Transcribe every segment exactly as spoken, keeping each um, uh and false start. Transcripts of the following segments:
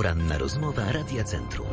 Poranna rozmowa Radia Centrum.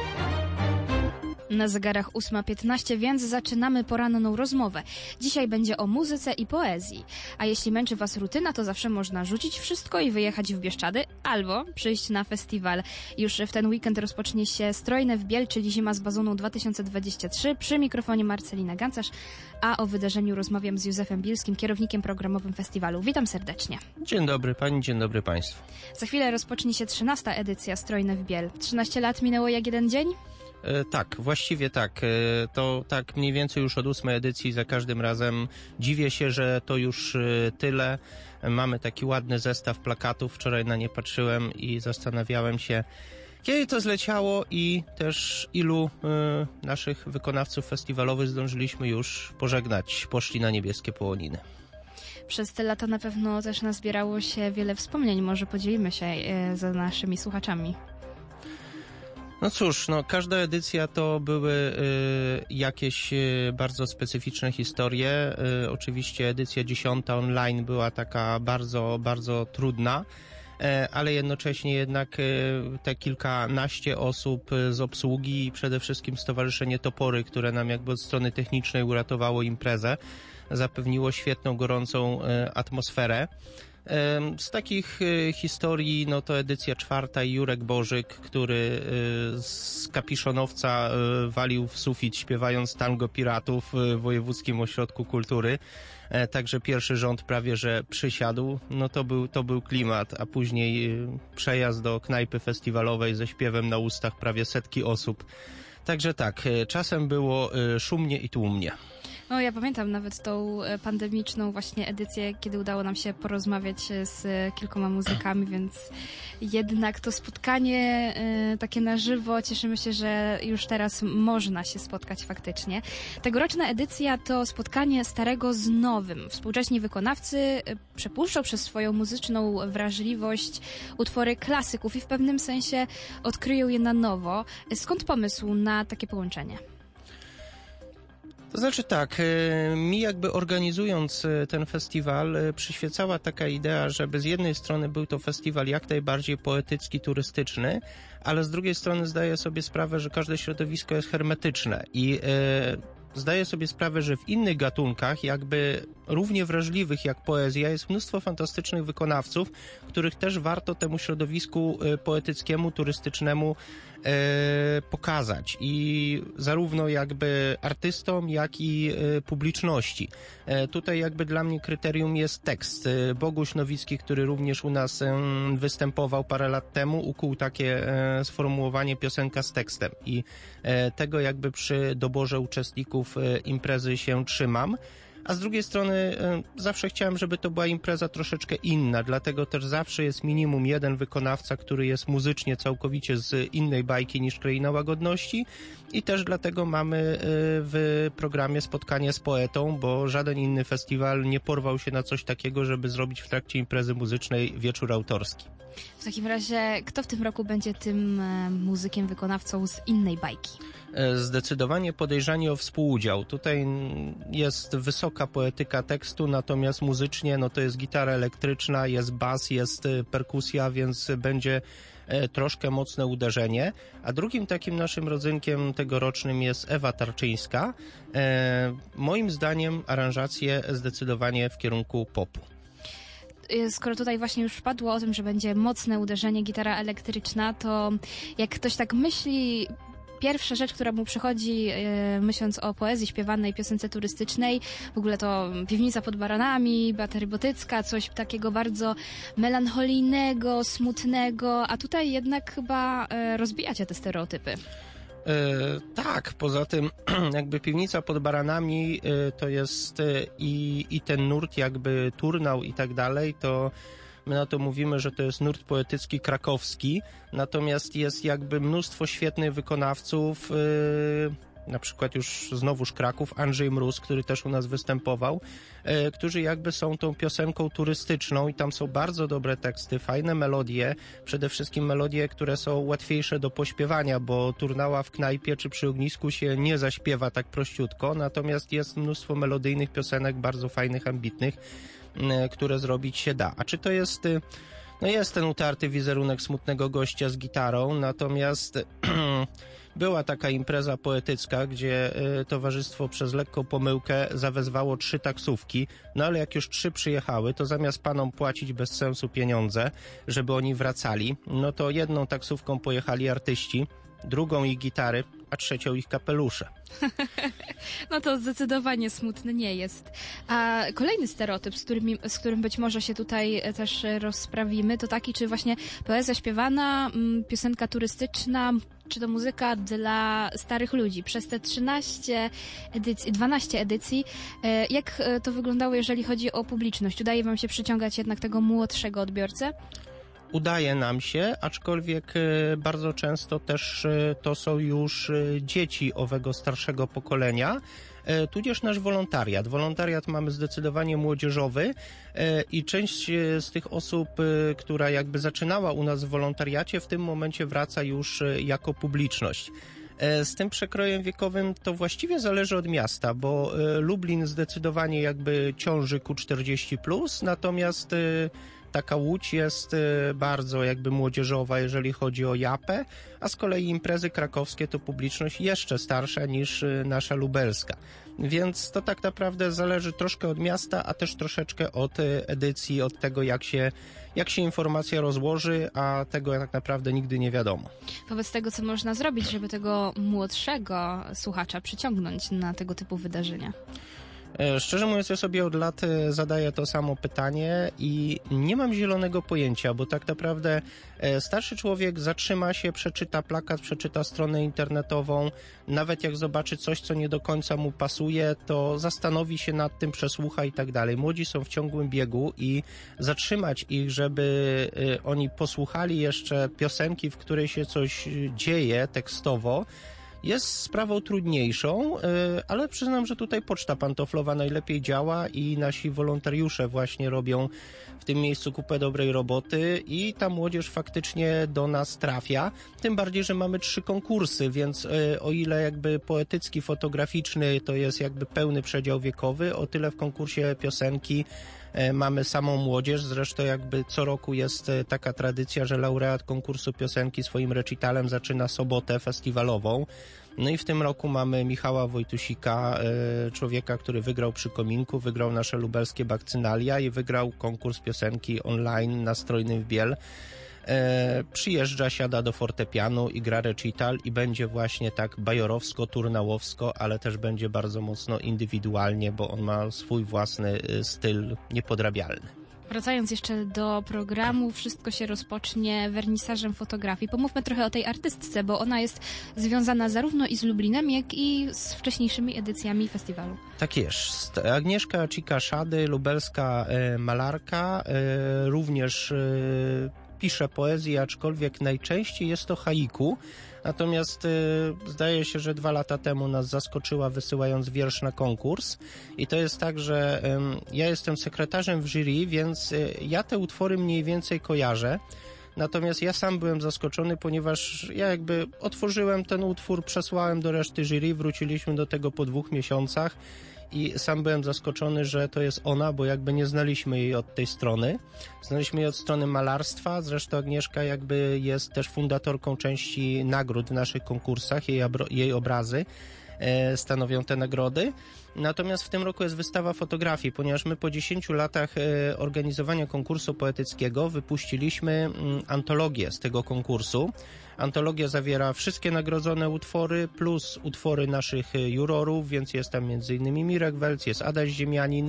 Na zegarach ósma piętnaście, więc zaczynamy poranną rozmowę. Dzisiaj będzie o muzyce i poezji. A jeśli męczy Was rutyna, to zawsze można rzucić wszystko i wyjechać w Bieszczady, albo przyjść na festiwal. Już w ten weekend rozpocznie się Strojne w Biel, czyli Zima z Bazoną dwa tysiące dwadzieścia trzy. Przy mikrofonie Marcelina Gancarz, a o wydarzeniu rozmawiam z Józefem Bielskim, kierownikiem programowym festiwalu. Witam serdecznie. Dzień dobry Pani, dzień dobry Państwu. Za chwilę rozpocznie się trzynasta edycja Strojne w Biel. trzynaście lat minęło jak jeden dzień? E, tak, właściwie tak. E, to tak mniej więcej już od ósmej edycji za każdym razem. Dziwię się, że to już e, tyle. Mamy taki ładny zestaw plakatów. Wczoraj na nie patrzyłem i zastanawiałem się, kiedy to zleciało i też ilu e, naszych wykonawców festiwalowych zdążyliśmy już pożegnać. Poszli na niebieskie połoniny. Przez te lata na pewno też nazbierało się wiele wspomnień. Może podzielimy się e, z naszymi słuchaczami. No cóż, no każda edycja to były y, jakieś y, bardzo specyficzne historie. Y, oczywiście edycja dziesiąta online była taka bardzo, bardzo trudna, y, ale jednocześnie jednak y, te kilkanaście osób z obsługi i przede wszystkim Stowarzyszenie Topory, które nam jakby od strony technicznej uratowało imprezę, zapewniło świetną, gorącą y, atmosferę. Z takich historii, no to edycja czwarta i Jurek Bożyk, który z Kapiszonowca walił w sufit, śpiewając tango piratów w Wojewódzkim Ośrodku Kultury. Także pierwszy rząd prawie że przysiadł. No to był, to był klimat, a później przejazd do knajpy festiwalowej ze śpiewem na ustach prawie setki osób. Także tak, czasem było szumnie i tłumnie. No ja pamiętam nawet tą pandemiczną właśnie edycję, kiedy udało nam się porozmawiać z kilkoma muzykami, więc jednak to spotkanie y, takie na żywo, cieszymy się, że już teraz można się spotkać faktycznie. Tegoroczna edycja to spotkanie starego z nowym. Współcześni wykonawcy y, przepuszczą przez swoją muzyczną wrażliwość utwory klasyków i w pewnym sensie odkryją je na nowo. Skąd pomysł na takie połączenie? To znaczy tak, mi jakby organizując ten festiwal przyświecała taka idea, żeby z jednej strony był to festiwal jak najbardziej poetycki, turystyczny, ale z drugiej strony zdaję sobie sprawę, że każde środowisko jest hermetyczne i e, zdaję sobie sprawę, że w innych gatunkach, jakby równie wrażliwych jak poezja, jest mnóstwo fantastycznych wykonawców, których też warto temu środowisku poetyckiemu, turystycznemu e, pokazać. I zarówno jakby artystom, jak i e, publiczności. E, tutaj jakby dla mnie kryterium jest tekst. E, Boguś Nowicki, który również u nas e, występował parę lat temu, ukuł takie e, sformułowanie piosenka z tekstem. I e, tego jakby przy doborze uczestników e, imprezy się trzymam. A z drugiej strony e, zawsze chciałem, żeby to była impreza troszeczkę inna, dlatego też zawsze jest minimum jeden wykonawca, który jest muzycznie całkowicie z innej bajki niż Kraina Łagodności i też dlatego mamy e, w programie spotkanie z poetą, bo żaden inny festiwal nie porwał się na coś takiego, żeby zrobić w trakcie imprezy muzycznej wieczór autorski. W takim razie, kto w tym roku będzie tym e, muzykiem, wykonawcą z innej bajki? Zdecydowanie Podejrzani o współudział. Tutaj jest wysoka poetyka tekstu, natomiast muzycznie no to jest gitara elektryczna, jest bas, jest perkusja, więc będzie troszkę mocne uderzenie. A drugim takim naszym rodzynkiem tegorocznym jest Ewa Tarczyńska. E, moim zdaniem aranżacje zdecydowanie w kierunku popu. Skoro tutaj właśnie już padło o tym, że będzie mocne uderzenie, gitara elektryczna, to jak ktoś tak myśli, pierwsza rzecz, która mu przychodzi, yy, myśląc o poezji śpiewanej, piosence turystycznej, w ogóle to Piwnica pod Baranami, Beata Rybotycka, coś takiego bardzo melancholijnego, smutnego, a tutaj jednak chyba yy, rozbijacie te stereotypy. Yy, tak, poza tym jakby Piwnica pod Baranami yy, to jest yy, i, i ten nurt jakby turnał i tak dalej, to my na to mówimy, że to jest nurt poetycki krakowski, natomiast jest jakby mnóstwo świetnych wykonawców, yy, na przykład już znowuż Kraków, Andrzej Mróz, który też u nas występował, e, którzy jakby są tą piosenką turystyczną i tam są bardzo dobre teksty, fajne melodie, przede wszystkim melodie, które są łatwiejsze do pośpiewania, bo turnała w knajpie czy przy ognisku się nie zaśpiewa tak prościutko, natomiast jest mnóstwo melodyjnych piosenek, bardzo fajnych, ambitnych, e, które zrobić się da. A czy to jest... No jest ten utarty wizerunek smutnego gościa z gitarą, natomiast była taka impreza poetycka, gdzie y, towarzystwo przez lekką pomyłkę zawezwało trzy taksówki, no ale jak już trzy przyjechały, to zamiast panom płacić bez sensu pieniądze, żeby oni wracali, no to jedną taksówką pojechali artyści, drugą ich gitary, a trzecią ich kapelusze. No to zdecydowanie smutny nie jest. A kolejny stereotyp, z którym, z którym być może się tutaj też rozprawimy, to taki, czy właśnie poezja śpiewana, piosenka turystyczna, czy to muzyka dla starych ludzi. Przez te trzynaście edycji, dwanaście edycji, jak to wyglądało, jeżeli chodzi o publiczność? Udaje wam się przyciągać jednak tego młodszego odbiorcę? Udaje nam się, aczkolwiek bardzo często też to są już dzieci owego starszego pokolenia, tudzież nasz wolontariat. Wolontariat mamy zdecydowanie młodzieżowy i część z tych osób, która jakby zaczynała u nas w wolontariacie, w tym momencie wraca już jako publiczność. Z tym przekrojem wiekowym to właściwie zależy od miasta, bo Lublin zdecydowanie jakby ciąży ku czterdzieści plus, natomiast taka Łódź jest bardzo jakby młodzieżowa, jeżeli chodzi o japę, a z kolei imprezy krakowskie to publiczność jeszcze starsza niż nasza lubelska. Więc to tak naprawdę zależy troszkę od miasta, a też troszeczkę od edycji, od tego jak się, jak się informacja rozłoży, a tego tak naprawdę nigdy nie wiadomo. Wobec tego, co można zrobić, żeby tego młodszego słuchacza przyciągnąć na tego typu wydarzenia? Szczerze mówiąc, ja sobie od lat zadaję to samo pytanie i nie mam zielonego pojęcia, bo tak naprawdę starszy człowiek zatrzyma się, przeczyta plakat, przeczyta stronę internetową, nawet jak zobaczy coś, co nie do końca mu pasuje, to zastanowi się nad tym, przesłucha i tak dalej. Młodzi są w ciągłym biegu i zatrzymać ich, żeby oni posłuchali jeszcze piosenki, w której się coś dzieje tekstowo, jest sprawą trudniejszą, ale przyznam, że tutaj Poczta Pantoflowa najlepiej działa i nasi wolontariusze właśnie robią w tym miejscu kupę dobrej roboty i ta młodzież faktycznie do nas trafia. Tym bardziej, że mamy trzy konkursy, więc o ile jakby poetycki, fotograficzny to jest jakby pełny przedział wiekowy, o tyle w konkursie piosenki mamy samą młodzież. Zresztą jakby co roku jest taka tradycja, że laureat konkursu piosenki swoim recitalem zaczyna sobotę festiwalową. No i w tym roku mamy Michała Wojtusika, człowieka, który wygrał przy kominku, wygrał nasze lubelskie bakcynalia i wygrał konkurs piosenki online na Strojnym w Biel. E, przyjeżdża, siada do fortepianu i gra recital i będzie właśnie tak bajorowsko, turnałowsko, ale też będzie bardzo mocno indywidualnie, bo on ma swój własny styl niepodrabialny. Wracając jeszcze do programu, wszystko się rozpocznie wernisażem fotografii. Pomówmy trochę o tej artystce, bo ona jest związana zarówno i z Lublinem, jak i z wcześniejszymi edycjami festiwalu. Tak jest. Agnieszka Cika-Szady, lubelska e, malarka, e, również e, pisze poezję, aczkolwiek najczęściej jest to haiku. Natomiast y, zdaje się, że dwa lata temu nas zaskoczyła, wysyłając wiersz na konkurs. I to jest tak, że y, ja jestem sekretarzem w jury, więc y, ja te utwory mniej więcej kojarzę. Natomiast ja sam byłem zaskoczony, ponieważ ja jakby otworzyłem ten utwór, przesłałem do reszty jury, wróciliśmy do tego po dwóch miesiącach i sam byłem zaskoczony, że to jest ona, bo jakby nie znaliśmy jej od tej strony. Znaliśmy jej od strony malarstwa, zresztą Agnieszka jakby jest też fundatorką części nagród w naszych konkursach, jej, jej obrazy e, stanowią te nagrody. Natomiast w tym roku jest wystawa fotografii, ponieważ my po dziesięciu latach e, organizowania konkursu poetyckiego wypuściliśmy m, antologię z tego konkursu. Antologia zawiera wszystkie nagrodzone utwory plus utwory naszych jurorów, więc jest tam między innymi Mirek Welc, jest Adaś Ziemianin,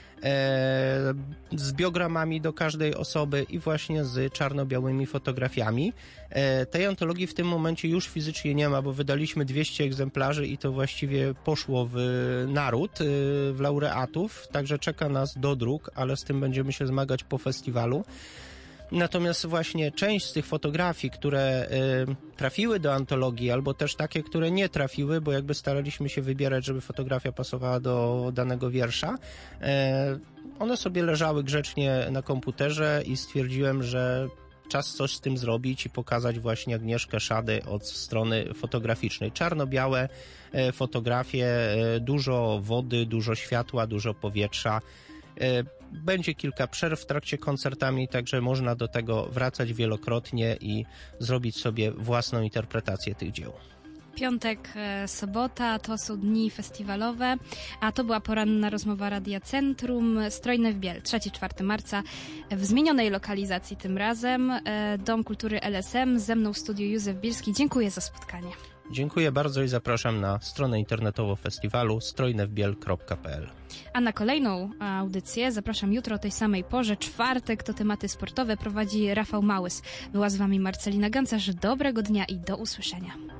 e, z biogramami do każdej osoby i właśnie z czarno-białymi fotografiami. E, tej antologii w tym momencie już fizycznie nie ma, bo wydaliśmy dwieście egzemplarzy i to właściwie poszło w naród, e, w laureatów, także czeka nas dodruk, ale z tym będziemy się zmagać po festiwalu. Natomiast właśnie część z tych fotografii, które y, trafiły do antologii, albo też takie, które nie trafiły, bo jakby staraliśmy się wybierać, żeby fotografia pasowała do danego wiersza, y, one sobie leżały grzecznie na komputerze i stwierdziłem, że czas coś z tym zrobić i pokazać właśnie Agnieszkę Szady od strony fotograficznej. Czarno-białe y, fotografie, y, dużo wody, dużo światła, dużo powietrza. Będzie kilka przerw w trakcie koncertami, także można do tego wracać wielokrotnie i zrobić sobie własną interpretację tych dzieł. Piątek, e, sobota to są dni festiwalowe, a to była poranna rozmowa Radia Centrum. Strojne w Biel, trzeciego czwartego marca, w zmienionej lokalizacji tym razem. E, Dom Kultury L S M, ze mną w studiu Józef Bielski. Dziękuję za spotkanie. Dziękuję bardzo i zapraszam na stronę internetową festiwalu strojnewbiel kropka p l. A na kolejną audycję zapraszam jutro o tej samej porze. Czwartek to tematy sportowe, prowadzi Rafał Małys. Była z wami Marcelina Gancarz. Dobrego dnia i do usłyszenia.